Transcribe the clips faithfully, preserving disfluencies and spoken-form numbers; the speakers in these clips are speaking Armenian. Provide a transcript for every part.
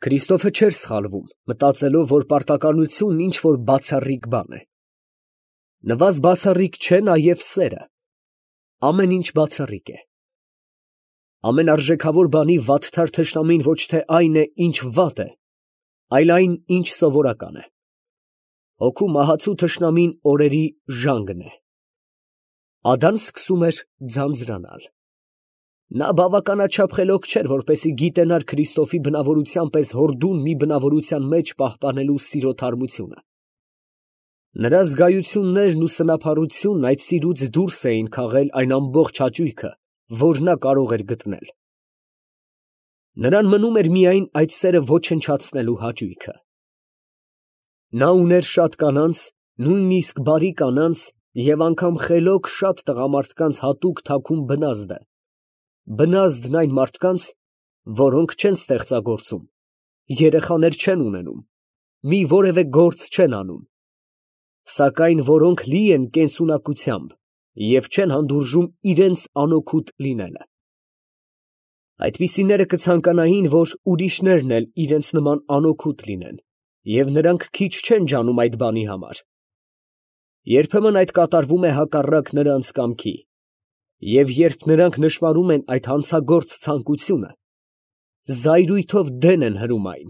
Քրիստոֆը չէր սխալվում, մտածելով, որ պարտականությունն ինչ-որ բացառիկ բան է։ Նվազ բացառիկ չէ նաև սերը։ Ամեն ինչ բացառիկ է։ Ամենարժեքավոր բանի վատթար թշնամին ոչ թե այն է, ինչ վատ է, այլ այն, ինչ սովորական է։ Հոգու մահացու թշնամին օրերի ժանգն է։ Ադան սկսում էր ձանձրանալ։ Նա բավականաչափ խելոք չէր, որպեսզի գիտենար Քրիստոֆի բնավորության պես հորդուն մի բնավորության մեջ պահպանելու սիրո թարմությունը։ Նրա զգայություններն ու սնափառությունն այդ սիրուց դուրս էին քաղել այն ամբողջ հաճույքը, որ նա կարող էր գտնել։ Նրան մնում էր միայն այդ սերը ոչնչացնելու հաճույքը։ Նա ուներ շատ կանանց, նույնիսկ բարի կանանց և անգամ խելոք շատ տղամարդկանց հատուկ թաքուն բնազդը, բնազդն այն մարդկանց, որոնք չեն ստեղծագործում, երեխաներ չեն ունենում, մի որևէ գործ չեն անում, սակայն որոնք լի են կենսունակությամբ և չեն հանդուրժում իրենց անօգուտ լինելը։ Այդպիսիները կցանկանային, որ ուրիշներն էլ իրենց նման անօգուտ լինեն, և նրանք քիչ չեն ջանում այդ բանի համար։ Երբեմն այդ կատարվում է հակառակ նրանց կամքի, և երբ նրանք նշմարում են այդ հանցագործ ցանկությունը, զայրույթով դեն են հրում այն։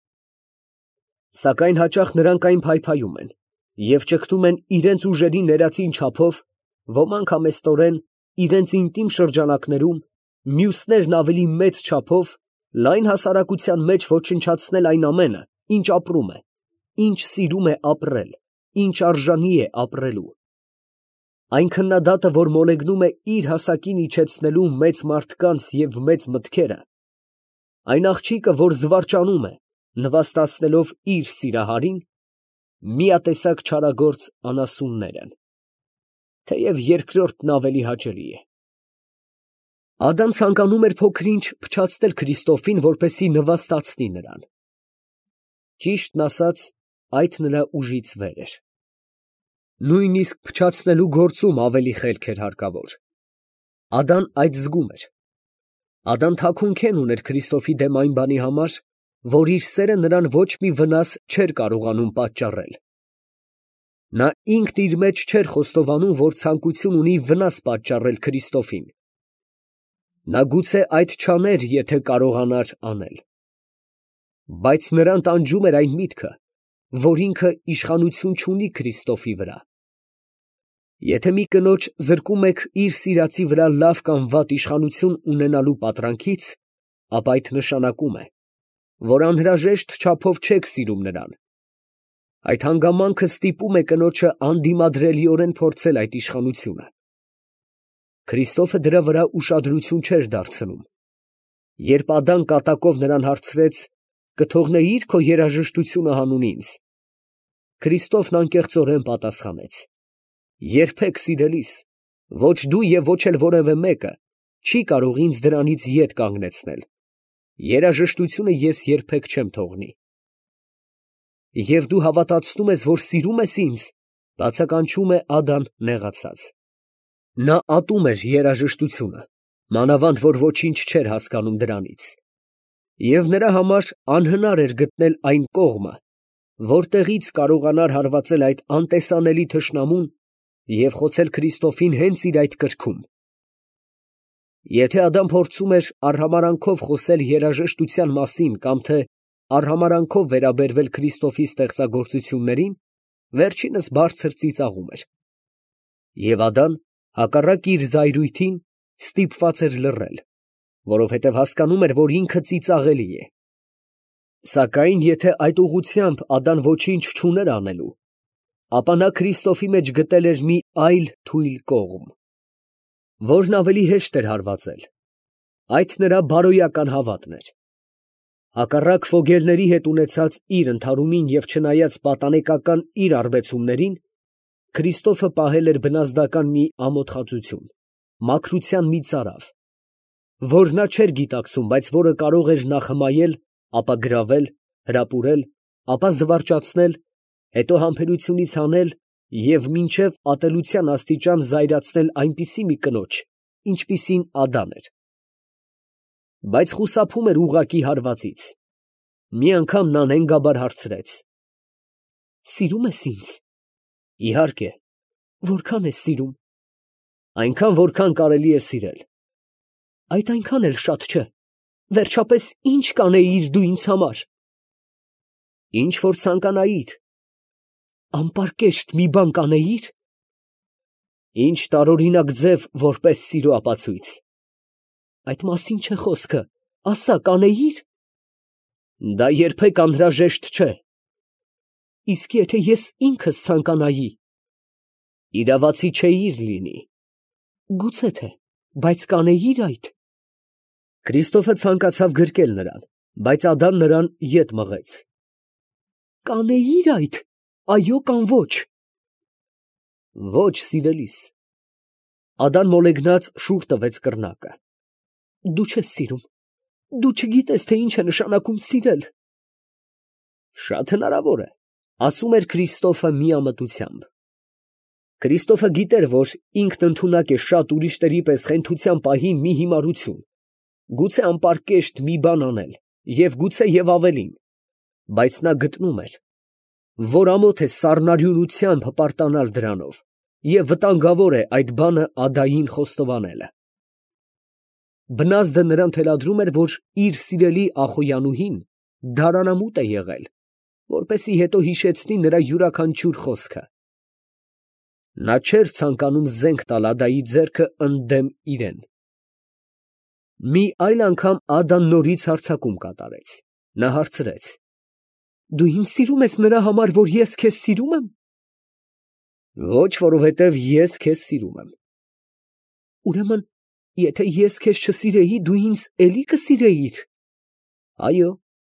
Սակայն հաճախ նրանք այն փայփայում են և ճգտում են իրենց ուժերի ներածին չափով, ոմանք համեստորեն իրենց ինտիմ շրջանակներում, մյուսներն ավելի մեծ չափով, լայն հասարակության մեջ ոչնչացնել այն ամենը, ինչ ապրում է, ինչ սիրում է ապրել, ինչ արժանի է ապրելու։ Այն քննադատը, որ մոլեգնում է իր հասակին իջեցնելու մեծ մարդկանց և մեծ մտքերը, այն աղջիկը, որ զվարճանում է, նվաստացնելով իր սիրահարին, միատեսակ չարագործ անասուններ են, թեև երկրորդն ավելի հաճելի է։ Ադան ցանկանում էր փոքր-ինչ փչացնել Քրիստոֆին, որպեսզի նվաստացնի նրան։ Ճիշտն ասած, այդ նրա ուժից վեր էր։ Նույնիսկ փչացնելու գործում ավելի խելք էր հարկավոր։ Ադան այդ զգում էր։ Ադան թաքունքեն ուներ Քրիստոֆի դեմ այն բանի համար, որ իր սերը նրան ոչ մի վնաս չէր կարողանում պատճառել։ Նա ինքն իր մեջ չէր խոստովանում, որ ցանկություն ունի վնաս պատճառել Քրիստոֆին։ Նա գուցե այդ չաներ, եթե կարողանար անել։ Բայց նրան տանջում էր այն միտքը, որ ինքը իշխանություն չունի Քրիստոֆի վրա։ Եթե մի կնոջ զրկում եք իր սիրածի վրա լավ կամ վատ իշխանություն ունենալու պատրանքից, ապա այդ նշանակում է, որ անհրաժեշտ չափով չեք սիրում նրան։ Այդ հանգամանքը ստիպում է կնոջը անդիմադրելիորեն փորձել այդ իշխանությունը։ Քրիստոֆը դրա վրա ուշադրություն չէր դարձնում։ Երբ Ադան կատակով նրան հարցրեց. «Կթողնեի՞ր քո երաժշտությունը հանուն ինձ», Քրիստոֆն անկեղծորեն պատասխանեց. «Երբեք, սիրելիս, ոչ դու և ոչ էլ որևէ մեկը չի կարող ինձ դրանից ետ կանգնեցնել. երաժշտությունը ես երբեք չեմ թողնի»։ «Եվ դու հավատացնում ես, որ սիրում ես ինձ», բացականչում է Ադան նեղացած։ Նա ատում էր երաժշտությունը, մանավանդ որ ոչինչ չէր հասկանում դրանից, և նրա համար անհնար էր գտնել այն կողմը, որտեղից կարողանար հարվածել այդ անտեսանելի թշնամուն և խոցել Քրիստոֆին հենց իր այդ կրքում։ Եթե Ադան փորձում էր արհամարհանքով խոսել երաժշտության մասին կամ թե արհամարհանքով վերաբերվել Քրիստոֆի ստեղծագործություններին, վերջինս բարձր ծիծաղում էր։ Եվ Ադան, հակառակ իր զայրույթին, ստիպված էր լռել, որովհետև հասկանում էր, որ ինքը ծիծաղելի է։ Սակայն եթե այդ ուղղությամբ Ադան ոչինչ չուներ անելու, ապա նա Քրիստոֆի մեջ գտել էր մի այլ թույլ կողմ, որն ավելի հեշտ էր հարվածել. այդ նրա բարոյական հավատն էր։ Հակառակ ֆոգելների հետ ունեցած իր ընդհարումին և չնայած պատանեկական իր արբեցումներին, Քրիստոֆը պահել էր բնազդական մի ամոթխածություն, մաքրության մի ծարավ, որ նա չէր գիտակցում, բայց որը կարող էր նախ հմայել, ապա գրավել, հրապուրել, ապա զվարճացնել, հետո համբերությունից հանել և մինչև ատելության աստիճան զայրացնել այնպիսի մի կնոջ, ինչպիսին Ադան էր։ Բայց խուսափում էր ուղղակի հարվածից։ Մի անգամ նա նենգաբար հարցրեց. Սիրում ես ինձ։ Իհարկե։ Որքան ես սիրում։ Այնքան, որքան կարելի է սիրել։ Այդ այնքան էլ շատ չէ։ Վերջապես ինչ կանեիր դու ինձ համար։ Ինչ որ ցանկանայիր։ Անպարկեշտ մի բան կանեիր։ Ինչ տարօրինակ ձև որպես սիրո ապացույց։ Այդ մասին չէ խոսքը, ասա կանեիր։ Դա երբեք անհրաժեշտ չէ։ Իսկ եթե ես ինքս ցանկանայի։ Իրավացի չէիր լինի։ Գուցե թե, բայց կանեիր այդ։ Քրիստոֆը ցանկացավ գրկել նրան, բայց Ադան նրան ետ մղեց։ Կանեիր այդ, այո կամ ոչ։ Ոչ, սիրելիս։ Ադան մոլեգնած շուռ տվեց կռնակը։ Դու չես սիրում։ Դու չգիտես, թե ինչ է նշանակում սիրել։ Շատ հնարավոր է, ասում էր Քրիստոֆը միամտությամբ։ Քրիստոֆը գիտեր, որ ինքն ընդունակ է շատ ուրիշների պես խենթության պահին մի հիմարություն, գուցե անպարկեշտ մի բան անել, և գուցե և ավելին, բայց նա գտնում էր, որ ամոթ է սառնարյունությամբ հպարտանալ դրանով, և վտանգավոր է այդ բանը Ադային խոստովանելը։ Բնազդը նրան թելադրում էր, որ իր սիրելի Ախոյանուհին դարանամուտ է եղել, որպեսզի հետո հիշեցնի նրա յուրաքանչյուր խոսքը։ Նա չէր ցանկանում զենք տալ Ադայի ձեռքը ընդդեմ իրեն։ Մի այլ անգամ Ադան նորից հարձակում կատարեց։ Նա հարցրեց. Դու ինձ սիրում ես նրա համար, որ ես քեզ սիրում եմ։ Ոչ, որովհետև ես քեզ սիրում եմ։ Ուրեմն, եթե ես քեզ չսիրեի, դու ինձ էլի կսիրեիր։ Այո։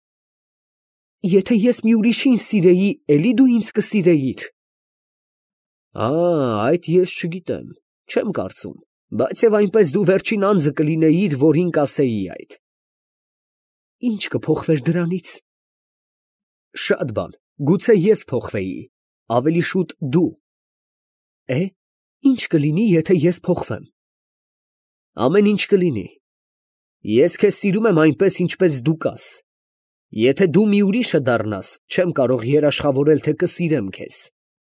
Եթե ես մի ուրիշին սիրեի, էլի դու ինձ կսիրեիր։ Ա, այդ ես չգիտեմ, չեմ կարծում, բայց և այնպես դու վերջին անձը կլինեիր, որին կասեի այդ։ Ինչ կփոխվեր դրանից։ Շատ բան, գուցե ես փոխվեի, ավելի շուտ դու։ Է, ինչ կլինի, եթե ես փոխվեմ։ Ամեն ինչ կլինի։ Ես քեզ սիրում եմ այնպես, ինչպես դու կաս։ Եթե դու մի ուրիշը դառնաս, չեմ կարող երաշխավորել, թե կսիրեմ քեզ։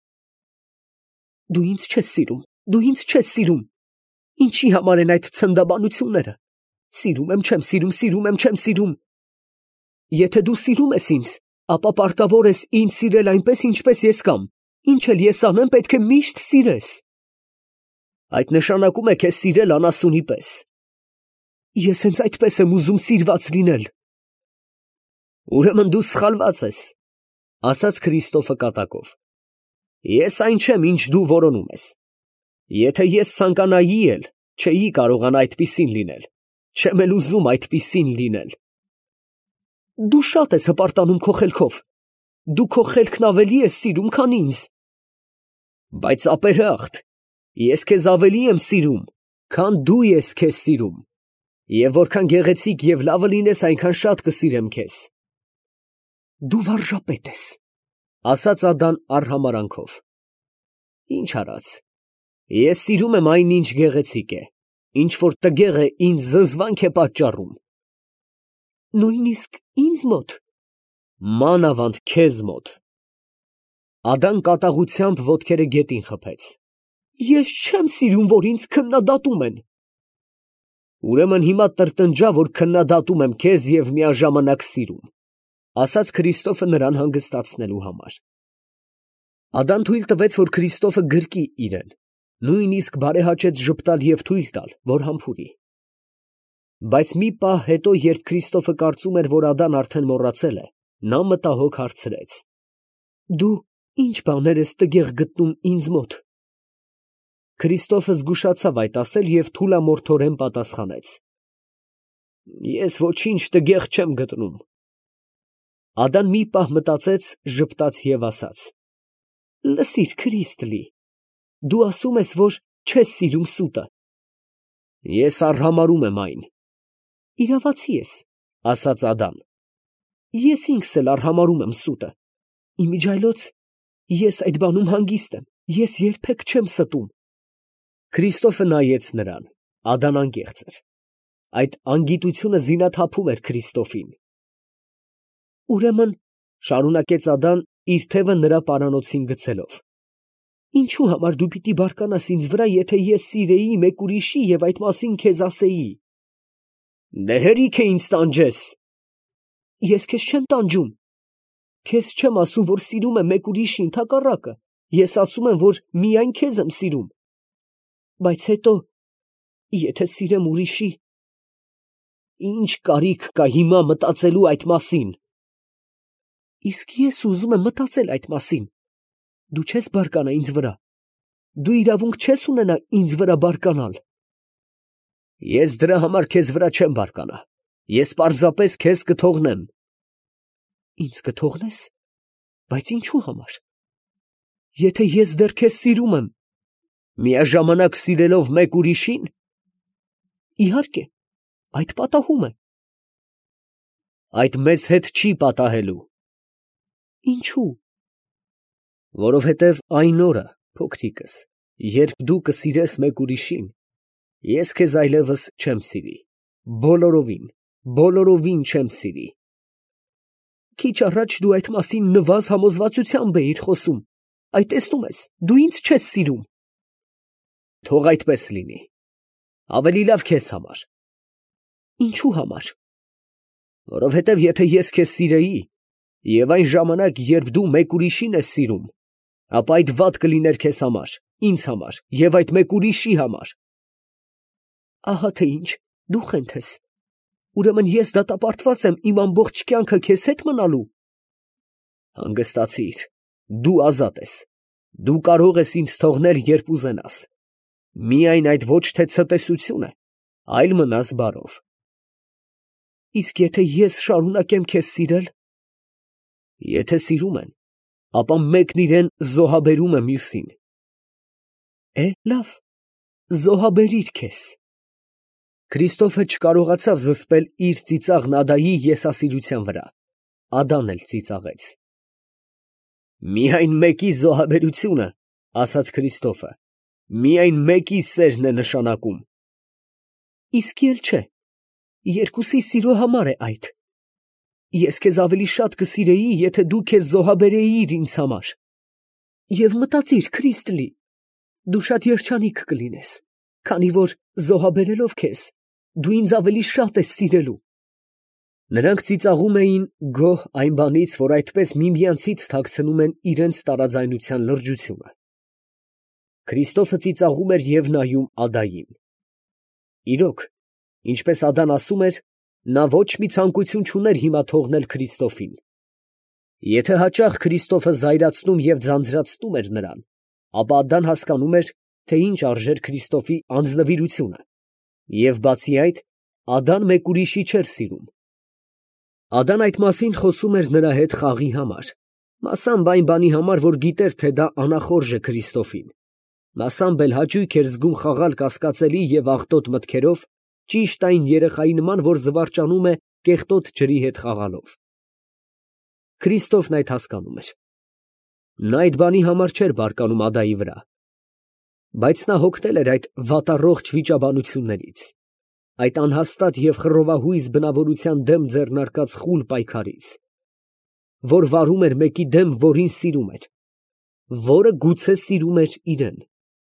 Դու ինձ չես սիրում, դու ինձ չես սիրում։ Ինչի համար են այդ ցնդաբանությունները։ Սիրում եմ, չեմ սիրում, սիրում եմ, չեմ սիրում։ Եթե դու սիրում ես ինձ, ապա պարտավոր ես ինձ սիրել այնպես, ինչպես ես կամ, ինչ էլ ես անեմ, պետք է միշտ սիրես։ Այդ նշանակում է քեզ սիրել անասունի պես։ Ես հենց այդպես եմ ուզում սիրված լինել։ Ուրեմն դու սխալված ես, ասաց Քրիստոֆը կատակով։ Ես այն չեմ, ինչ դու որոնում ես։ Եթե ես ցանկանայի էլ, չէի կարողանա այդպիսին լինել, չեմ էլ ուզում այդպիսին լինել։ Դու շատ ես հպարտանում քո խելքով։ Դու քո խելքն ավելի ես սիրում, քան ինձ։ Բայց ապերախտ, ես քեզ ավելի եմ սիրում, քան դու ես քեզ սիրում, և որքան գեղեցիկ և լավը լինես, այնքան շատ կսիրեմ քեզ։ Դու վարժապետ ես, ասաց Ադան արհամարանքով։ Ինչ արած, ես սիրում եմ այն, ինչ գեղեցիկ է, ինչ որ տգեղ է, ինձ զզվանք է պատճառում։ Նույնիսկ ինձ մոտ։ Մանավանդ քեզ մոտ։ Ադան կատաղությամբ ոտքերը գետին խփեց։ Ես չեմ սիրում, որ ինձ քննադատում են։ Ուրեմն հիմա տրտնջա, որ քննադատում եմ քեզ և միաժամանակ սիրում, ասաց Քրիստոֆը նրան հանգստացնելու համար։ Ադան թույլ տվեց, որ Քրիստոֆը գրկի իրեն, նույնիսկ բարեհաճեց ժպտալ և թույլ տալ, որ համբուրի։ Բայց մի պահ հետո, երբ Քրիստոֆը կարծում էր, որ Ադան արդեն մոռացել է, նա մտահոգ հարցրեց. Դու ինչ բաներ ես տգեղ գտնում ինձ մոտ։ Քրիստոֆը զգուշացավ այդ ասել և թուլամորթորեն պատասխանեց. Ես ոչինչ տգեղ չեմ գտնում։ Ադան մի պահ մտածեց, ժպտաց և ասաց. Լսիր, Քրիստլի, դու ասում ես, որ չես սիրում սուտը։ Ես արհամարհում եմ այն։ Իրավացի ես, ասաց Ադան։ Ես ինքս էլ արհամարհում եմ սուտը։ Իմիջիայլոց, ես այդ բանում հանգիստ եմ, ես երբեք չեմ ստում։ Քրիստոֆը նայեց նրան, Ադան անկեղծ էր։ Այդ անգիտությունը զինաթափում էր Քրիստոֆին։ Ուրեմն, շարունակեց Ադան, իր թևը նրա պարանոցին գցելով, ինչու համար դու պիտի բարկանաս ինձ վրա, եթե ես սիրեի մեկ ուրիշի և այդ մասին քեզ ասեի։ Դե հերիք է ինձ տանջես։ Ես քեզ չեմ տանջում։ Քեզ չեմ ասում, որ սիրում եմ մեկ ուրիշի, ընդհակառակը, ես ասում եմ, որ միայն քեզ եմ սիրում։ Բայց հետո, եթե սիրեմ ուրիշի, ինչ կարիք կա հիմա մտածելու այդ մասին։ Իսկ ես ուզում եմ մտածել այդ մասին։ Դու չես բարկանա ինձ վրա։ Դու իրավունք չես ունենա ինձ վրա բարկանալ։ Ես դրա համար քեզ վրա չեմ բարկանա։ Ես պարզապես քեզ կթողնեմ։ Ինձ կթողնես։ Բայց ինչու համար։ Եթե ես դեռ քեզ սիրում եմ, միաժամանակ սիրելով մեկ ուրիշին, իհարկե, այդ պատահում է։ Այդ մեզ հետ չի պատահելու։ Ինչու։ Որովհետև այն օրը, փոքրիկս, երբ դու կսիրես մեկ ուրիշին, ես քեզ այլևս չեմ սիրի, բոլորովին, բոլորովին չեմ սիրի։ Քիչ առաջ դու այդ մասին նվազ համոզվածությամբ էիր խոսում, այ տեսնում ես, դու ինձ չես սիրում։ Թող այդպես լինի, ավելի լավ քեզ համար։ Ինչու համար։ Որովհետև եթե ես քեզ սիրեի, և այն ժամանակ, երբ դու մեկ ուրիշին ես սիրում, ապա այդ վատ կլիներ քեզ համար, ինձ համար և այդ մեկ ուրիշի համար։ Ահա թե ինչ, դու խենթ ես։ Ուրեմն ես դատապարտված եմ իմ ամբողջ կյանքը քեզ հետ մնալու։ Հանգստացիր, դու ազատ ես։ Դու կարող ես ինձ թողնել, երբ ուզենաս։ Միայն այդ ոչ թե ցտեսություն է, այլ մնաս բարով։ Իսկ եթե ես շարունակեմ քեզ սիրել։ Եթե սիրում են, ապա մեկն իրեն զոհաբերում է մյուսին։ Է, լավ, զոհաբերիր քեզ։ Քրիստոֆը չկարողացավ զսպել իր ծիծաղն Ադայի եսասիրության վրա։ Ադան էլ ծիծաղեց։ Միայն մեկի զոհաբերությունը, ասաց Քրիստոֆը, միայն մեկի սերն է նշանակում։ Իսկ էլ չէ, երկուսի սիրո համար է այդ։ Ես քեզ ավելի շատ կսիրեի, եթե դու քեզ զոհաբերեիր ինձ համար։ Եվ մտածիր, Քրիստլի, դու շատ երջանիկ կլինես, քանի որ զոհաբերելով քեզ, դու ինձ ավելի շատ ես սիրելու։ Նրանք ծիծաղում էին գոհ այն բանից, որ այդպես միմյանցից թաքցնում են իրենց տարաձայնության լրջությունը։ Քրիստոֆը ծիծաղում էր և նայում Ադային։ Իրոք, ինչպես Ադան ասում էր, նա ոչ մի ցանկություն չուներ հիմա թողնել Քրիստոֆին։ Եթե հաճախ Քրիստոֆը զայրացնում և ձանձրացնում էր նրան, ապա Ադան հասկանում էր, թե ինչ արժեր Քրիստոֆի անձնվիրությունը, և բացի այդ, Ադան մեկ ուրիշի չէր սիրում։ Ադան այդ մասին խոսում էր նրա հետ խաղի համար, մասամբ այն բանի համար, որ գիտեր, թե դա անախորժ է Քրիստոֆին, մասամբ էլ հաճույք էր զգում խաղալ կասկածելի և աղտոտ մտքերով, ճիշտ այն երեխայի նման, որ զվարճանում է կեղտոտ ջրի հետ խաղալով։ Քրիստոֆն այդ հասկանում էր։ Նա այդ բանի համար չէր բարկանում Ադայի վրա, բայց նա հոգնել էր այդ վատառողջ վիճաբանություններից, այդ անհաստատ և խռովահույզ բնավորության դեմ ձեռնարկած խուլ պայքարից, որ վարում էր մեկի դեմ, որին սիրում էր, որը գուցե սիրում էր իրեն։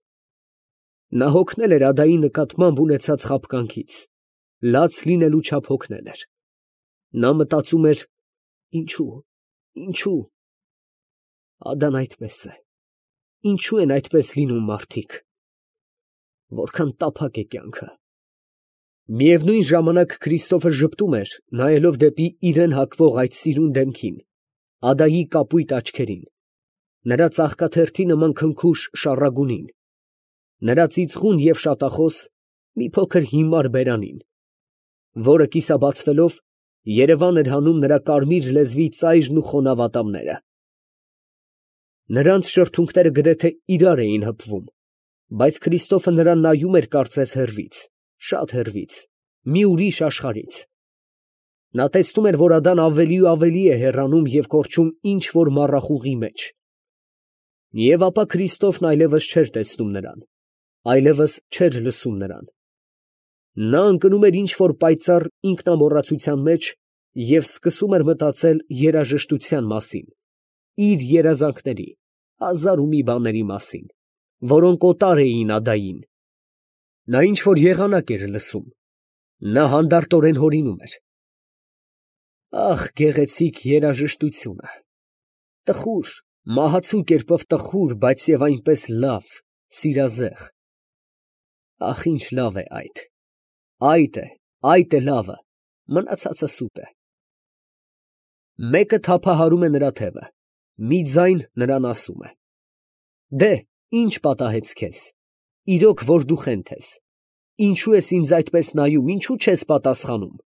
Նա հոգնել էր Ադայի նկատմամբ ունեցած խաբկանքից, լաց լինելու չափ հոգնել էր։ Նա մտածում էր. ինչու, ինչու։ Ադան այդպես է։ Ինչու են այդպես լինում մարդիկ։ Որքան տափակ է կյանքը։ Միևնույն ժամանակ Քրիստոֆը ժպտում էր, նայելով դեպի իրեն հակվող այդ սիրուն դեմքին, Ադայի կապույտ աչքերին, նրա ծաղկաթերթի նման քնքուշ շառագունին, նրա ծիծղուն և շատախոս մի փոքր հիմար բերանին, որը կիսաբացվելով երևան էր հանում նրա կարմիր լեզվի ծայրն ու խոնավ ատամները։ Նրանց շրթունքները գրեթե իրար էին հպվում, բայց Քրիստոֆը նրան նայում էր կարծես հեռվից, շատ հեռվից, մի ուրիշ աշխարհից։ Նա տեսնում էր, որ Ադան ավելի ու ավելի է հեռանում և կորչում ինչ֊որ մառախուղի մեջ։ Եվ ապա Քրիստոֆն այլևս չէր տեսնում նրան, այլևս չէր լսում նրան։ Նա ընկնում էր ինչ֊որ պայծառ ինքնամոռացության մեջ և սկսում էր մտածել երաժշտության մասին, իր երազանքների, հազար ու մի բաների մասին, որոնք օտար էին Ադային. նա ինչ֊որ եղանակ էր լսում, նա հանդարտորեն հորինում էր. ախ, գեղեցիկ երաժշտությունը, տխուր, մահացու կերպով տխուր, բայց և այնպես լավ, սիրազեղ, ախ, ինչ լավ է այդ, այդ է, այդ է լավը, մնացածը սուտ է։ Մեկը թափահարում է նրա թևը, մի ձայն նրան ասում է. դե, ի՞նչ պատահեց քեզ, իրոք որ դու խենթ ես, ինչու ես ինձ այդպես նայում, ինչու չես պատասխանում։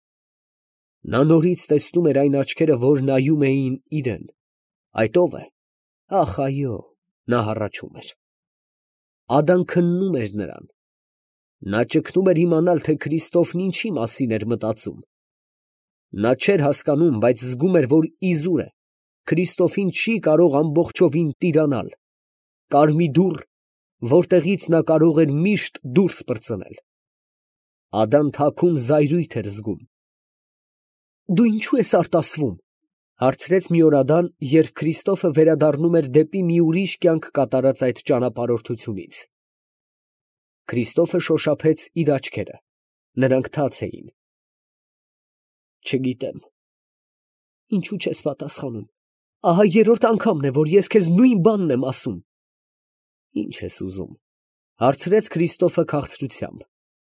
Նա նորից տեսնում էր այն աչքերը, որ նայում էին իրան, այդ ո՞վ է, ախ, այո, նա հառաչում էր։ Ադան քննում էր նրան, նա ճգնում էր իմանալ, թե Քրիստոֆն ինչի մասին էր մտածում։ Նա չէր հասկանում, բայց զգում էր, որ իզուր է, Քրիստոֆին չի կարող ամբողջովին տիրանալ, կար մի դուռ, որտեղից նա կարող էր միշտ դուրս պրծնել։ Ադան թաքուն զայրույթ էր զգում։ Դու ինչո՞ւ ես արտասվում, հարցրեց մի օր Ադան, երբ Քրիստոֆը վերադառնում էր դեպի մի ուրիշ կյանք կատարած այդ ճանապարհորդությունից։ Քրիստոֆը շոշափեց իր աչքերը, նրանք թաց էին։ Չգիտեմ։ Ինչու չես պատասխանում, ահա երրորդ անգամն է, որ ես քեզ նույն բանն եմ ասում։ Ինչ ես ուզում, հարցրեց Քրիստոֆը քաղցրությամբ։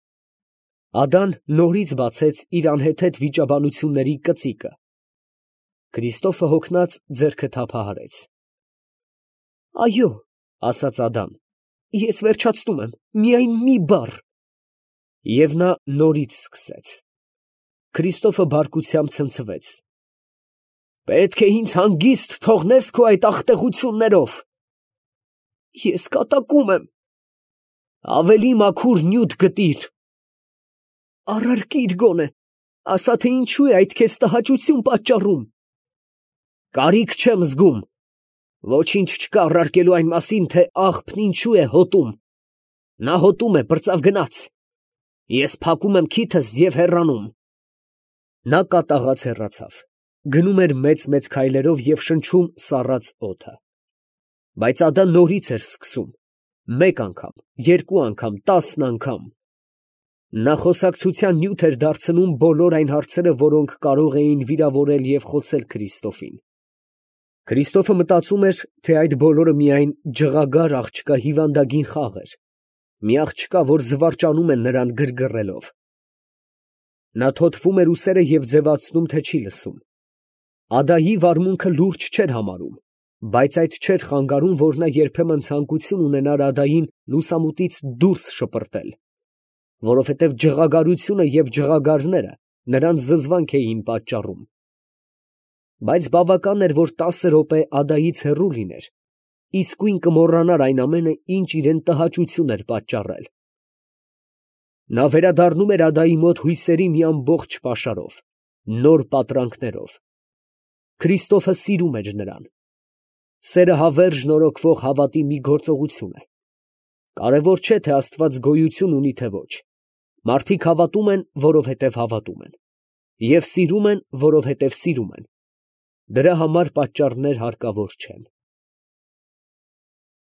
Ադան նորից բացեց իր անհեթեթ վիճաբանությունների կծիկը։ Քրիստոֆը հոգնած ձեռքը թափահարեց։ Այո, ասաց Ադան, ես վերջացնում եմ, միայն մի բառ։ Եվ նա նորից սկսեց։ Քրիստոֆը բարկությամբ ցնցվեց։ Պետք է ինձ հանգիստ թողնես քո այդ ախտեղություններով։ Ես կատակում եմ։ Ավելի մաքուր նյութ գտիր։ Առարկիր գոնե, ասա, թե ինչու է այդ քեզ տհաճություն պատճառում։ Կարիք չեմ զգում։ Ոչինչ չկա առարկելու այն մասին, թե աղբն ինչու է հոտում։ Նա հոտում է, բրծավ գնաց։ Ես փակում եմ քիթս և հեռանում։ Նա կատաղած հեռացավ, գնում էր մեծ-մեծ քայլերով և շնչում սառած օդը։ Բայց Ադան նորից էր սկսում, մեկ անգամ, երկու անգամ, տասն անգամ։ Նա խոսակցության նյութ էր դարձնում բոլոր այն հարցերը, որոնք կարող էին վիրավորել և խոցել Քրիստոֆին։ Քրիստոֆը մտածում էր, թե այդ բոլորը միայն ջղագար աղջկա հիվանդագին խաղ էր, մի աղջկա, որ զվարճանում է նրան գրգռելով։ Նա թոթվում էր ուսերը և ձևացնում, թե չի լսում։ Ադայի վարմունքը լուրջ չէր համարում, բայց այդ չէր խանգարում, որ նա երբեմն ցանկություն ունենար Ադային լուսամուտից դուրս շպրտել, որովհետև ջղագարությունը և ջղագարները նրան զզվանք էին պատճառում։ Բայց բավական էր, որ տասը րոպե Ադայից հեռու լիներ, իսկույն կմոռանար այն ամենը, ինչ իրան տհաճություն էր պատճառել։ Նա վերադառնում էր Ադայի մոտ հույսերի մի ամբողջ պաշարով, նոր պատրանքներով։ Քրիստոֆը սիրում էր նրան։ Սերը հավերժ նորոգվող հավատի մի գործողություն է։ Կարևոր չէ, թե Աստված գոյություն ունի, թե ոչ։ Մարդիկ հավատում են, որովհետև հավատում են, և սիրում են, որովհետև սիրում են։ Դրա համար պատճառներ հարկավոր չեն։